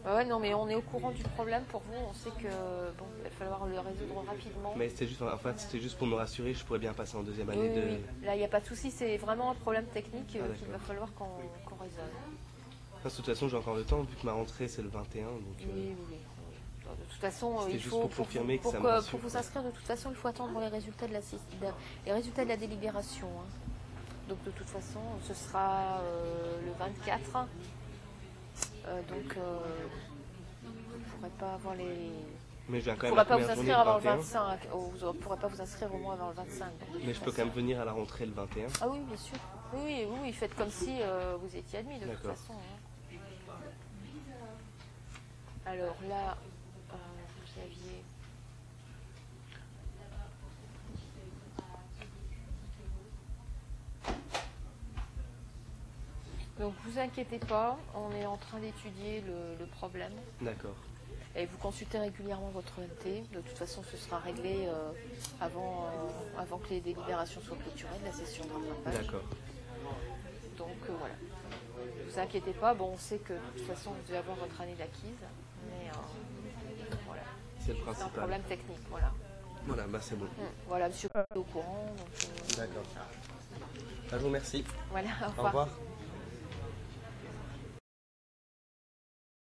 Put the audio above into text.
Ouais, non, mais on est au courant du problème pour vous. On sait que bon, il va falloir le résoudre rapidement. Mais c'était juste, en fait, c'était juste pour me rassurer, je pourrais bien passer en deuxième Oui, année oui, de... oui. Là, il n'y a pas de souci. C'est vraiment un problème technique Ah qu'il va d'accord. falloir qu'on résolve. Parce que de toute façon, j'ai encore le temps, vu que ma rentrée c'est le 21, donc Oui, oui, oui. De toute façon, c'était il juste faut pour confirmer que ça me pour rassure. vous Quoi. inscrire. De toute façon, il faut attendre les résultats les résultats de la délibération. Hein. Donc de toute façon, ce sera le 24. Vous ne pourrez pas avoir les. Mais je viens quand Vous même ne la pourrez pas vous première journée inscrire le avant le 21, 25. Vous ne pourrez pas vous inscrire au moins avant le 25. Donc, de mais toute je peux quand façon. même venir à la rentrée le 21. Ah oui, bien sûr. Oui, oui, oui, oui, faites comme si vous étiez admis de toute D'accord. façon. Hein. Alors là, vous aviez. Donc vous inquiétez pas, on est en train d'étudier le problème. D'accord. Et vous consultez régulièrement votre ENT. De toute façon, ce sera réglé avant que les délibérations soient clôturées de la session de rattrapage. D'accord. Donc voilà. Ne vous inquiétez pas. Bon, on sait que de toute façon, vous devez avoir votre année d'acquise. Mais voilà. C'est le C'est un principal. problème technique. Voilà. Voilà, bah c'est bon. Voilà, monsieur est au courant. Donc, D'accord. Bah, je vous remercie. voilà, au Au revoir. revoir.